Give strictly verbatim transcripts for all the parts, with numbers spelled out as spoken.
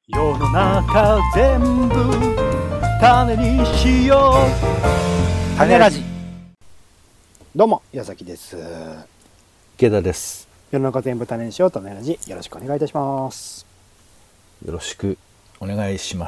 世の中全部種にしよう。種ラジ。どうも矢崎です。 池田です。 世の中全部種にしよう。種ラジ、よろしくお願いいたします。 よろしくお願いします。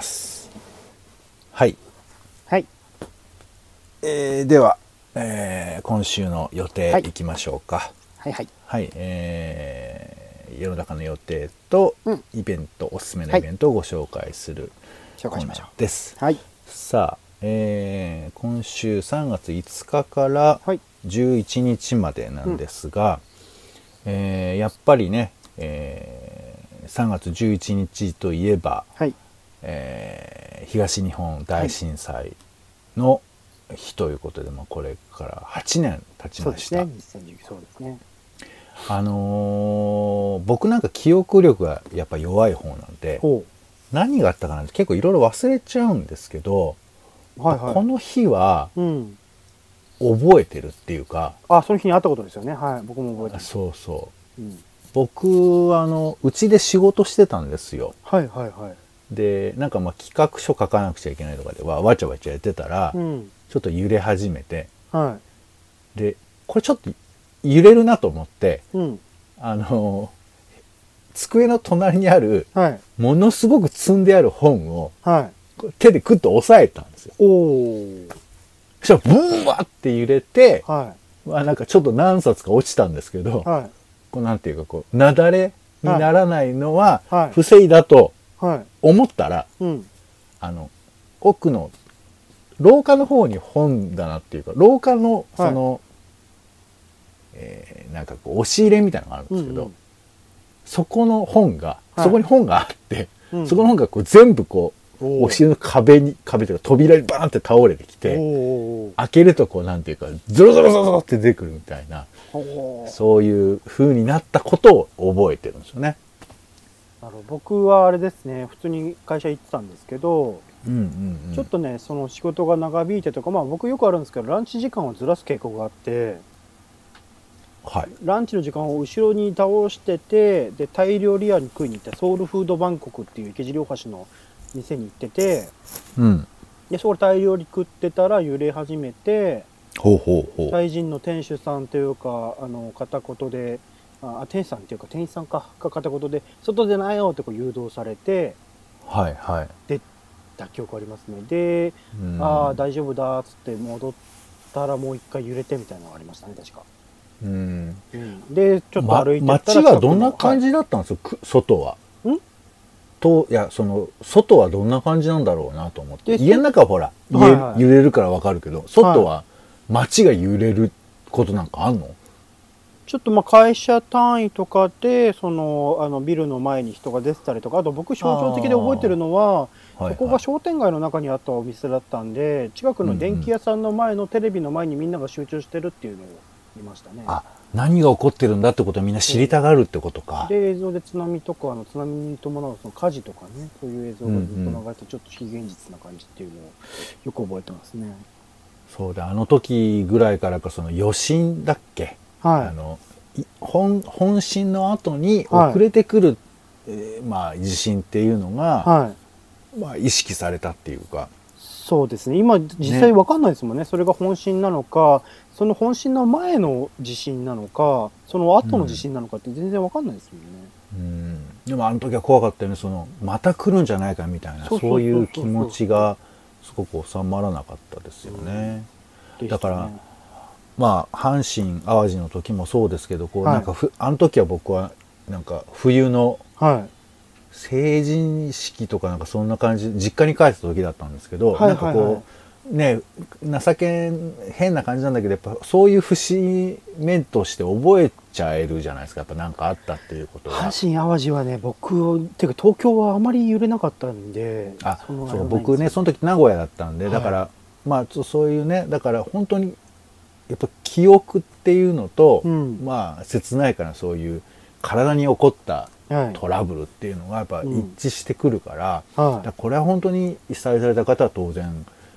はいはい、 えー、では、えー、今週の予定、 はい、 いきましょうか。 はいはいはい、えー世の中の予定とイベント、うん、おすすめのイベントをご紹介するコーナーです。 はい、 さあ、えー、今週さんがついつかからじゅういちにちまでなんですが、うんえー、やっぱりね、えー、さんがつじゅういちにちといえば、 はいえー、東日本大震災の日ということで、まあ、これからはちねん経ちました。 そうですね、そうですね。 あのー、僕なんか記憶力がやっぱ弱い方なんで何があったかなって結構いろいろ忘れちゃうんですけど、はいはい、この日は覚えてるっていうか、 うん、あその日にあったことですよね。はい、僕も覚えてます。 そうそう、うん、僕あのうちで仕事してたんですよ。 はいはいはい。 でなんかまあ企画書書かなくちゃいけないとかではわちゃわちゃやってたら、うん、ちょっと揺れ始めて、はい、でこれちょっと揺れるなと思って、うん、あの机の隣にある、はい、ものすごく積んである本を、はい、手でクッと押さえたんですよ。おそしたらブーワーって揺れて、はい、まあ、なんかちょっと何冊か落ちたんですけど、はい、こうなんていうかこう雪崩にならないのは防いだと思ったら、はいはいうん、あの奥の廊下の方に本棚っていうか廊下のその、はいえー、なんかこう押し入れみたいなのがあるんですけど、うんうん、そこの本が、はい、そこに本があって、うん、そこの本がこう全部こう押し入れの壁に壁というか扉にバーンって倒れてきて、開けるとこうなんていうかゾロゾロゾロって出てくるみたいな、そういう風になったことを覚えてるんですよね。 なるほど。僕はあれですね、普通に会社行ってたんですけど、うんうんうん、ちょっとねその仕事が長引いてとか、まあ僕よくあるんですけどランチ時間をずらす傾向があって。はい、ランチの時間を後ろに倒してて、でタイ料理屋に食いに行って、ソウルフードバンコクっていう池尻大橋の店に行ってて、うん、でそこでタイ料理食ってたら揺れ始めて、ほうほうほう、タイ人の店主さんというかあの片言で、あ店主さんっていうか店員さんかが片言で外でないよってこう誘導されて、はいはい、出た記憶ありますね。で、うん、ああ大丈夫だっつって戻ったらもう一回揺れてみたいなのがありましたね確か。うんうん、でちょっと歩いてったら、 ま、街はどんな感じだったんですよ、はい、外は。んといやその外はどんな感じなんだろうなと思って。家の中はほら、はいはい、揺れるからわかるけど、外は街が揺れることなんかあんの？ ちょっとまあ会社単位とかでそのあのビルの前に人が出てたりとか、あと僕象徴的で覚えてるのは、そこが商店街の中にあったお店だったんで、近くの電気屋さんの前のテレビの前にみんなが集中してるっていうのを見ましたね。 あ、何が起こってるんだってことはみんな知りたがるってことか。 で映像で津波とかあの津波に伴うその火事とかね、そういう映像がずっと流れてちょっと非現実な感じっていうのをよく覚えてますね。 そうだ、あの時ぐらいからかその余震だっけ、はい、あの 本, 本震の後に遅れてくる、はいえーまあ、地震っていうのが、はいまあ、意識されたっていうか。 そうですね、今実際分かんないですもんね、それが本震なのか、その本震の前の地震なのか、その後の地震なのかって全然分かんないですもんね。 うん、でもあの時は怖かったよね、そのまた来るんじゃないかみたいな、そういう気持ちがすごく収まらなかったですよね。うん、だから、まあ阪神・淡路の時もそうですけど、こう、はい、なんかふあの時は僕はなんか冬の、はい成人式とかなんかそんな感じ、実家に帰った時だったんですけど、はいはいはい、なんかこうね情け変な感じなんだけど、やっぱそういう節目として覚えちゃえるじゃないですか、やっぱなんかあったっていうことは。 阪神淡路はね、僕ていうか東京はあまり揺れなかったんで、 あそう僕ねその時名古屋だったんで、だから、はい、まあそういうね、だから本当にやっぱ記憶っていうのと、うん、まあ切ないからそういう体に起こったトラブルっていうのがやっぱ一致してくるから、はい、だからこれは本当に被災された方は当然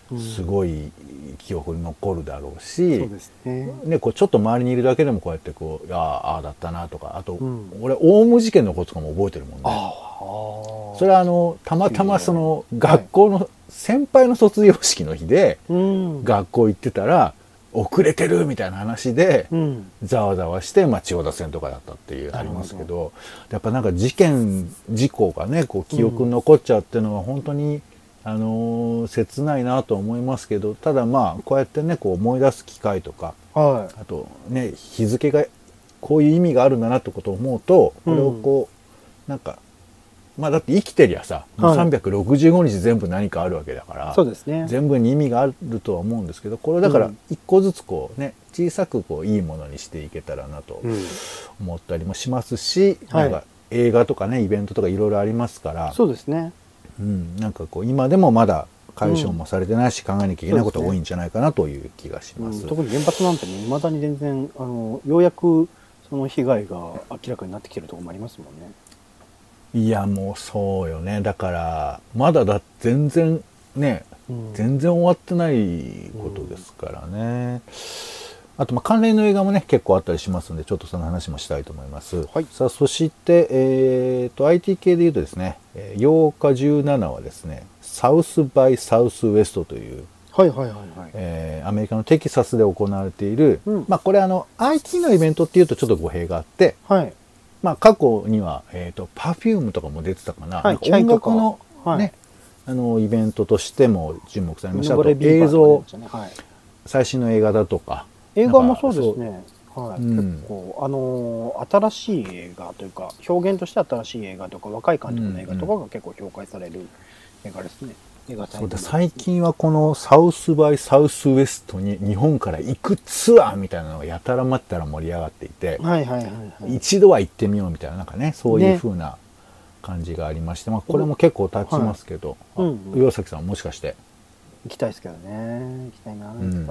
すごい記憶に残るだろうし、 そうですね。 ね、こうちょっと周りにいるだけでもこうやってこう、ああ、ああだったなとか、あと、うん、俺、オウム事件のこととかも覚えてるもんね。ああ。それはあの、たまたまその、学校の、先輩の卒業式の日で、学校行ってたら、遅れてるみたいな話で、ざわざわして、まあ、千代田線とかだったっていうありますけど、やっぱなんか事件、事故がね、こう記憶に残っちゃうっていうのは本当に、あのー、切ないなと思いますけど、ただまあ、こうやってね、こう思い出す機会とか、はい、あとね、日付がこういう意味があるんだなってことを思うと、これをこう、なんか、まあだって生きてりゃさ、もうさんびゃくろくじゅうごにち全部何かあるわけだから、 そうですね、 全部に意味があるとは思うんですけど、これだから一個ずつこうね、小さくこういいものにしていけたらなと思ったりもしますし、うん、なんか映画とかね、イベントとかいろいろありますから、 そうですね。 うん、なんかこう今でもまだ解消もされてないし、うん、考えなきゃいけないことが多いんじゃないかなという気がします。 うん、特に原発なんてね、未だに全然あのようやくその被害が明らかになってきてるところもありますもんね。 いやもうそうよね。だからまだだ全然ね、うん、全然終わってないことですからね。うん、あとまあ関連の映画もね結構あったりしますので、ちょっとその話もしたいと思います。はい、さあそして、えー、と アイティー 系でいうとですね、ようかじゅうしちはですね、サウスバイサウスウエストという、 はいはいはいはい、 えー、アメリカのテキサスで行われている、うん、まあこれあの アイティー のイベントっていうとちょっと語弊があって、はい、まあ過去には、えー、と Perfume とかも出てたかな、はい、なんか音楽のね、はい、あのイベントとしても注目されました。あと映像、はい、最新の映画だとか、 映画もそうですね。はい、うん、結構あのー、新しい映画というか表現として新しい映画とか若い監督の映画とかが結構評価される映画ですね。映画そうだ、最近はこのサウスバイサウスウエストに日本から行くツアーみたいなのがやたらまったら盛り上がっていて、 はいはいはいはい、 一度は行ってみようみたいな、なんかね、そういう風な感じがありまして、ね、まあこれも結構経ちますけど、はい、うんうん、岩崎さんもしかして行きたいですけどね、行きたいな、うんうん、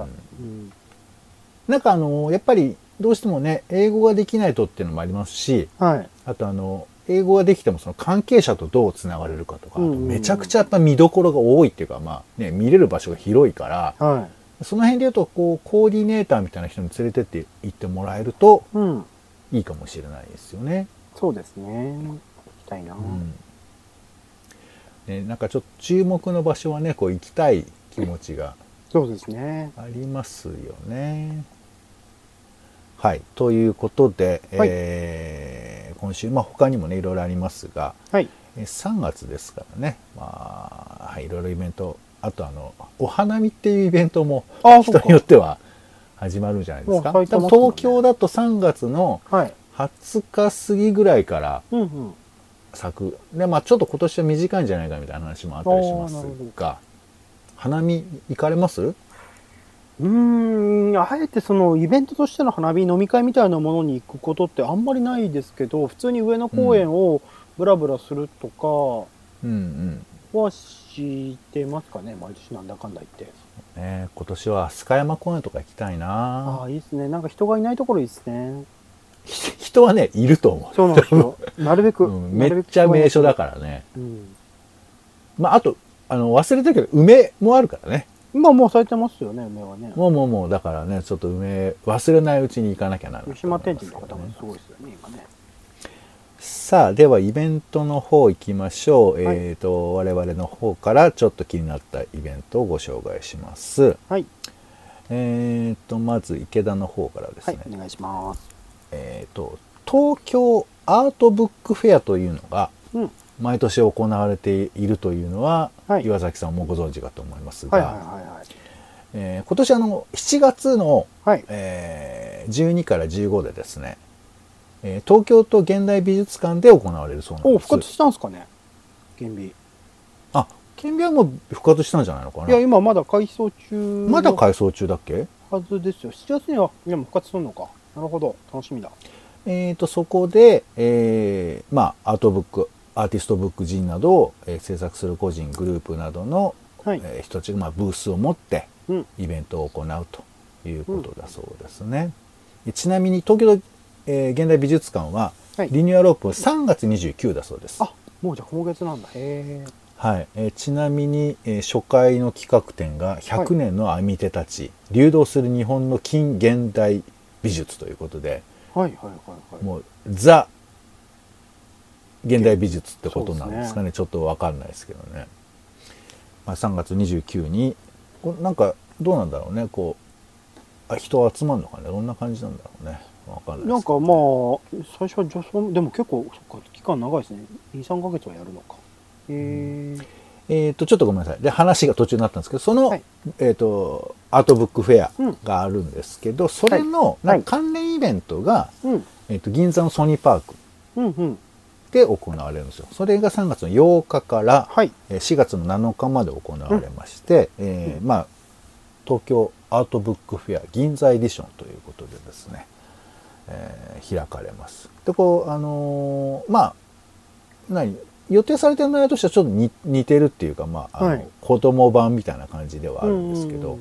なんかあのやっぱりどうしてもね、英語ができないとっていうのもありますし、はい、あとあの英語ができてもその関係者とどうつながれるかとか、うんうんうん、めちゃくちゃやっぱ見どころが多いっていうか、まあね、見れる場所が広いから、はい、その辺で言うとこうコーディネーターみたいな人に連れてって行ってもらえるといいかもしれないですよね。 うん、そうですね。行きたいな。うんね、なんかちょっと注目の場所はね、こう行きたい気持ちがそうですね。 ありますよね。はい、ということで、はい、えー、今週、まあ、他にもねいろいろありますが、はい、さんがつですからね、まあはい、いろいろイベント、あとあのお花見っていうイベントも人によっては始まるんじゃないですか。ね、東京だとさんがつのはつか過ぎぐらいから咲く、で、まあ、ちょっと今年は短いんじゃないかみたいな話もあったりしますが、花見行かれます？ うーん、あえてそのイベントとしての花火飲み会みたいなものに行くことってあんまりないですけど、普通に上野公園をブラブラするとかはしてますかね、毎年なんだかんだ言って。 ね、今年は飛鳥山公園とか行きたいな。 ああ、いいですね。なんか人がいないところいいですね。 人はね、いると思う。 そうなんですよ。なるべく、うん、 めっちゃ名所だからね。うん、まあ、あと、あの、忘れてるけど、梅もあるからね。 今もう咲いてますよね、梅はね。 もうもうもう、だからね、ちょっと梅、忘れないうちに行かなきゃならない、ね。 湯島天神とか多分すごいですよね、今ね。 さあ、ではイベントの方行きましょう。はい、えっと、我々の方からちょっと気になったイベントをご紹介します。はい。えっと、まず池田の方からですね。 はい、お願いします。 えっと、東京アートブックフェアというのが、うん、毎年行われているというのは、はい、岩崎さんもご存知かと思いますが、はいはいはいはい、えー、今年あのしちがつの、はい、えー、じゅうにからじゅうごでですね、えー、東京都現代美術館で行われるそうなんです。 お、復活したんですかね、顕微。 あ、顕微はもう復活したんじゃないのかな。 いや、今まだ改装中。 まだ改装中だっけ？ はずですよ。しちがつには、いや、もう復活するのか。なるほど、楽しみだ。 えーと、そこで、えー、まあ、アートブック、アーティストブックジンなどを、えー、制作する個人、グループなどの、はい、えー、人たちが、まあ、ブースを持って、うん、イベントを行うということだそうですね。うん、ちなみに、東京都、えー、現代美術館は、はい、リニューアルオープンさんがつにじゅうくにちだそうです。 あ、もうじゃあ今月なんだ。へー。 はい、えー、ちなみに、えー、初回の企画展がひゃくねんの編み手たち、はい、流動する日本の近現代美術ということで、 はいはいはいはい、 もうザ現代美術ってことなんですかね、ちょっと分かんないですけどね、まあ、さんがつにじゅうくにちにこなんかどうなんだろうね、こうあ人集まるのかね、どんな感じなんだろうね、分かんないですけど、ね、 なんかまあ最初は女装でも結構そっか期間長いですね、にさんかげつはやるのか。へえーえー、とちょっとごめんなさいで話が途中になったんですけど、その、はい、えー、とアートブックフェアがあるんですけど、うん、それの、はい、なんか関連イベントが、はいえー、と銀座のソニーパークで行われるんですよ。それがさんがつのようかからしがつのなのかまで行われまして、うんえーまあ、東京アートブックフェア銀座エディションということでですね、えー、開かれます。でこうあのー、まあ何予定されてる内容としてはちょっと 似, 似てるっていうか、まあ、あの、はい、子供版みたいな感じではあるんですけど、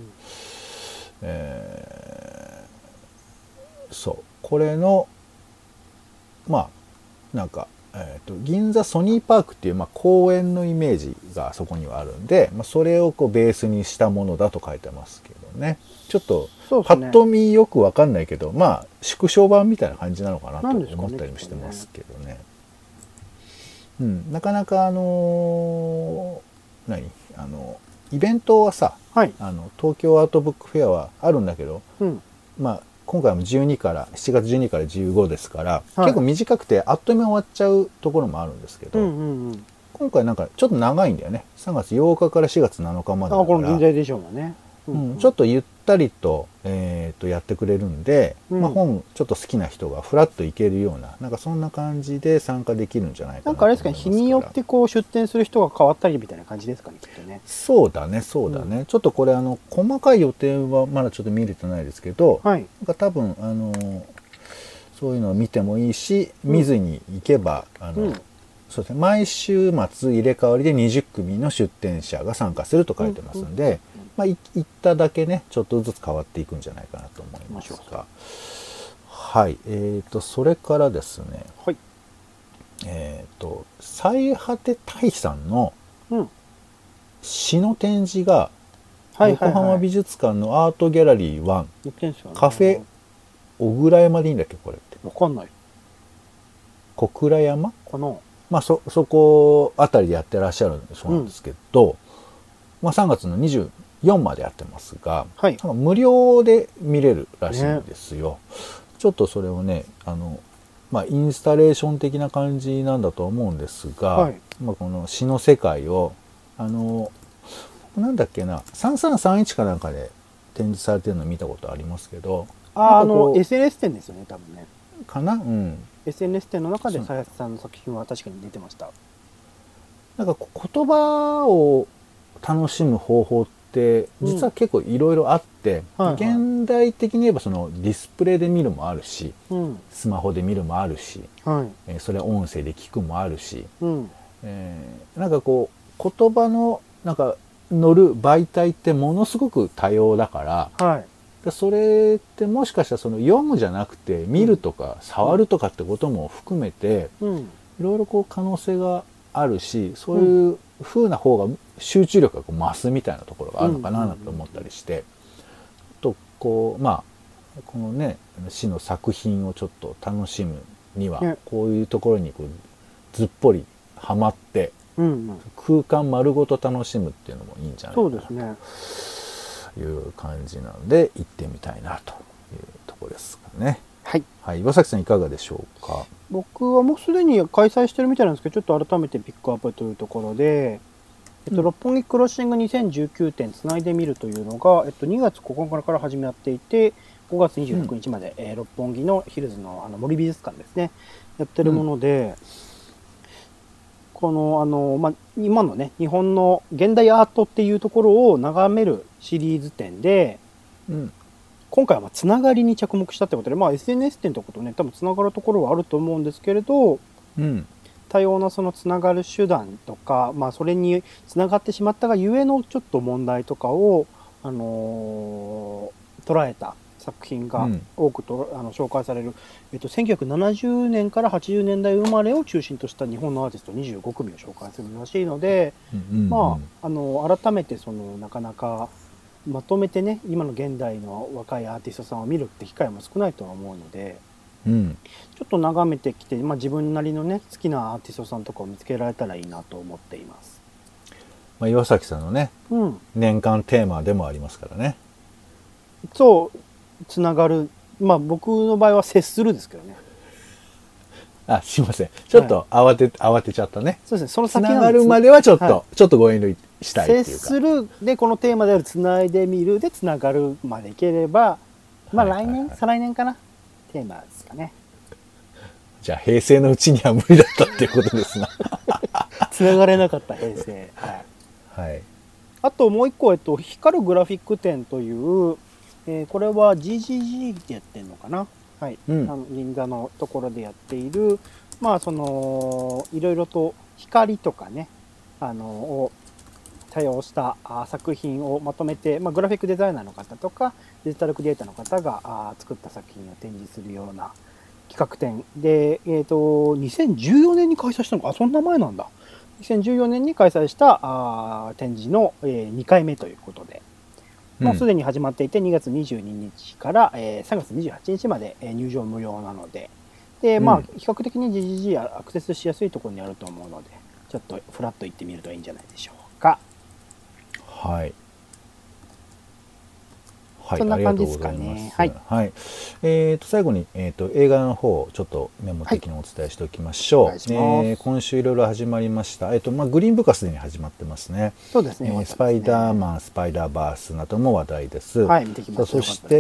えー、そうこれのまあなんか、えー、と銀座ソニーパークっていう、まあ、公園のイメージがそこにはあるんで、まあ、それをこうベースにしたものだと書いてますけどね、ちょっとパッと見よくわかんないけど、まあ縮小版みたいな感じなのかなと思ったりもしてますけどね。うん、なかなかあのー、何あのイベントはさ、はい、あの東京アートブックフェアはあるんだけど、うん、まあ今回もじゅうにからしちがつじゅうにからじゅうごですから、はい、結構短くてあっという間に終わっちゃうところもあるんですけど、うんうんうん、今回なんかちょっと長いんだよね。さんがつようかからしがつなのかまでだから、 あこの銀座エディションはね、 うんうん、ちょっとゆったりと、えー、とやってくれるんで、うんまあ、本ちょっと好きな人がフラッといけるような、なんかそんな感じで参加できるんじゃないかなと思いますから。なんかあれですかね、 日によってこう出店する人が変わったりみたいな感じですかね、きっとね。 そうだねそうだね、うん、ちょっとこれあの細かい予定はまだちょっと見れてないですけど、はい、なんか多分あのそういうのを見てもいいし、見ずに行けば、うん、あの、うんそうですね、毎週末入れ替わりでにじゅっくみの出店者が参加すると書いてますんで、うんうんまあ、行っただけねちょっとずつ変わっていくんじゃないかなと思いますが、はいえーとそれからですね、はい、えーと最果て大さんの詩の展示が横浜美術館のアートギャラリーワン、カフェ小倉山でいいんだっけこれって。 わかんない。 小倉山かな。 まあ、そ, そこあたりでやってらっしゃるそうなんですけど、うんまあ、さんがつのにじゅうよっかまでやってますが、はい、無料で見れるらしいんですよ、ね、ちょっとそれをねあの、まあ、インスタレーション的な感じなんだと思うんですが、はいまあ、この詩の世界をあのなんだっけなさんさんさんいちかなんかで展示されてるの見たことありますけど、 ああの エスエヌエス 展ですよね多分ねかな、うん、 エスエヌエス 展の中で鞘さんの作品は確かに出てました。 なんか言葉を楽しむ方法って実は結構いろいろあって、うんはいはい、現代的に言えばそのディスプレイで見るもあるし、うん、スマホで見るもあるし、はいえー、それ音声で聞くもあるし、うんえー、なんかこう言葉のなんか乗る媒体ってものすごく多様だから、はいそれってもしかしたらその読むじゃなくて見るとか触るとかってことも含めていろいろこう可能性があるし、そういう風な方が集中力がこう増すみたいなところがあるのかなと思ったりして、とこうまあこのね詩の作品をちょっと楽しむにはこういうところにこうずっぽりはまって空間丸ごと楽しむっていうのもいいんじゃないかなと。そうですね。いう感じなので行ってみたいなというところですかね。はい。はい、岩崎さんいかがでしょうか。 僕はもうすでに開催してるみたいなんですけど、ちょっと改めてピックアップというところで、えっと、うん、六本木クロッシングにせんじゅうきゅうてんつないでみるというのが、えっと、にがつここのかから始まっていて、ごがつにじゅうろくにちまで、うんえー、六本木のヒルズのあの森美術館ですね、やってるもので、うんこのあの、まあ、今のね日本の現代アートっていうところを眺めるシリーズ展で、うん、今回はまあつながりに着目したってことで、まあ、エスエヌエス 展とかとね多分つながるところはあると思うんですけれど、うん、多様なそのつながる手段とか、まあ、それにつながってしまったがゆえのちょっと問題とかを、あのー、捉えた作品が多くと、うん、あの紹介される、えっと、せんきゅうひゃくななじゅうねんからはちじゅうねんだい生まれを中心とした日本のアーティストにじゅうごくみを紹介するらしいので、うんうんうん、まあ、あの改めてそのなかなかまとめてね今の現代の若いアーティストさんを見るって機会も少ないとは思うので、うん、ちょっと眺めてきて、まあ、自分なりのね好きなアーティストさんとかを見つけられたらいいなと思っています。 まあ、岩崎さんのね、うん、年間テーマでもありますからね。 そうつながる、まあ僕の場合は接するですけどね。 あ、すいません。ちょっと慌て、はい、慌てちゃったね。 そうですね。その先つながるまではちょっと、はい、ちょっとご遠慮したいっていうか。 接するでこのテーマであるつないでみるでつながるまでいければ、まあ来年、はいはいはい、再来年かなテーマですかね。 じゃあ平成のうちには無理だったっていうことですな。 つながれなかった平成。はい。はい。あともう一個えっと光るグラフィック展という。えー、これは ジージージー でやってるのかな、はい、うん、あの銀座のところでやっている、まあそのいろいろと光とかねあのを多用したあ作品をまとめて、まあ、グラフィックデザイナーの方とかデジタルクリエイターの方があ作った作品を展示するような企画展で、えー、とにせんじゅうよねんに開催したのか、あそんな前なんだ。にせんじゅうよねんに開催したあ展示の、えー、にかいめということで。もうすでに始まっていてにがつにじゅうににちから、えー、さんがつにじゅうはちにちまで、えー、入場無料なので、で、まあ、比較的に ジージージー アクセスしやすいところにあると思うので、ちょっとフラッと行ってみるといいんじゃないでしょうか。 はい。はい、 そんな感じですかね。 はい。はい。えっ、ー、と、最後に、えっ、ー、と、映画の方、ちょっとメモ的にお伝えしておきましょう。はい、えー、今週いろいろ始まりました。えっ、ー、と、まあ、グリーンブックはすでに始まってますね。 そうですね。 えー、スパイダーマン、スパイダーバースなども話題です。 はい、見てきました。 そして、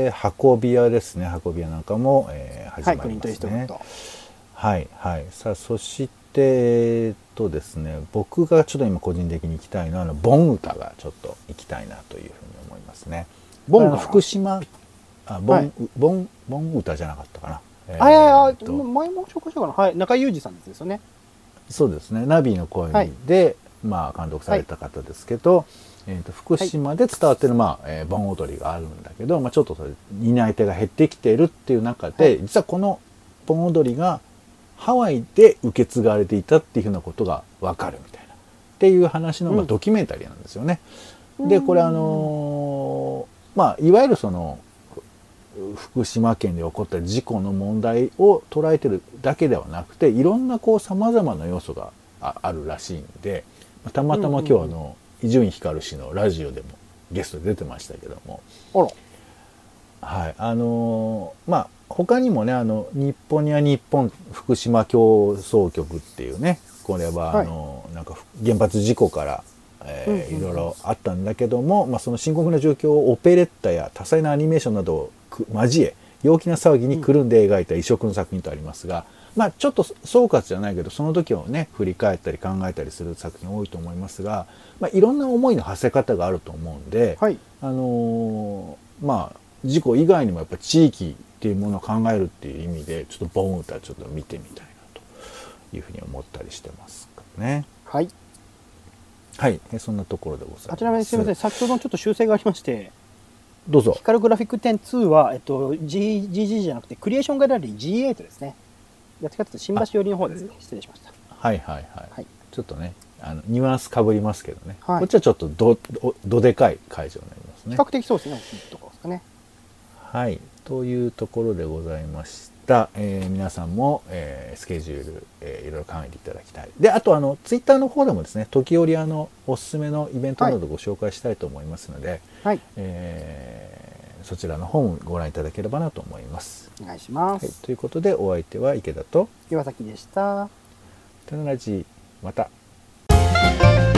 運び屋ですね。運び屋なんかも、えー、始まりますね。はい、はい、さあ、そして、えっとですね、僕がちょっと今個人的に行きたいのは、ボン歌がちょっと行きたいなというふうに思いますね。ボンが福島、あ、ボン、はい、ボン、ボン歌じゃなかったかな。 えー、あ、いやいや、前も紹介したかな。はい、中井裕二さんですよね。 そうですね。ナビの声で、はい、まあ監督された方ですけど、はい、えっと福島で伝わってるまあ、えー、盆踊りがあるんだけど、まあちょっとそれ担い手が減ってきているっていう中で、はい、実はこの盆踊りがハワイで受け継がれていたっていうふうなことがわかるみたいなっていう話の、まあ、ドキュメンタリーなんですよね。うん、でこれあのーまあ、いわゆるその福島県で起こった事故の問題を捉えてるだけではなくていろんなこうさまざまな要素が あ, あるらしいんでたまたま今日あの伊集院光氏のラジオでもゲストで出てましたけども、はい、あのー、まあ他にもねあの日本には日本福島競争局っていうねこれはあの、はい、なんか原発事故からえー、いろいろあったんだけども、まあ、その深刻な状況をオペレッタや多彩なアニメーションなどを交え陽気な騒ぎにくるんで描いた異色の作品とありますが、まあ、ちょっと総括じゃないけどその時をね振り返ったり考えたりする作品多いと思いますが、まあ、いろんな思いの馳せ方があると思うんで、はい、あのー、まあ事故以外にもやっぱ地域っていうものを考えるっていう意味でちょっとボン歌ちょっと見てみたいなというふうに思ったりしてますかね。 はい。 はい、そんなところでございます。 あちらにすみません、先ほどのちょっと修正がありまして、 どうぞ。 光グラフィック展ツーは、えっと、ジージー じゃなくて、クリエーションギャラリー ジーエイト ですね。やってかと新橋寄りの方ですね。失礼しました。 はいはいはい。はい、ちょっとね、あのニュアンスかぶりますけどね。はい、こっちはちょっとどどどでかい会場になりますね。 比較的そうですね、大きいところですかね。 はい、というところでございました。えー、皆さんも、えー、スケジュール、えー、いろいろ考えていただきたい。で、あとあのツイッターの方でもですね、時折あのおすすめのイベントなどご紹介したいと思いますので、はい、えー、そちらの方もご覧いただければなと思います。 お願いします。 はい、ということでお相手は池田と岩崎でした。 タナラジまた。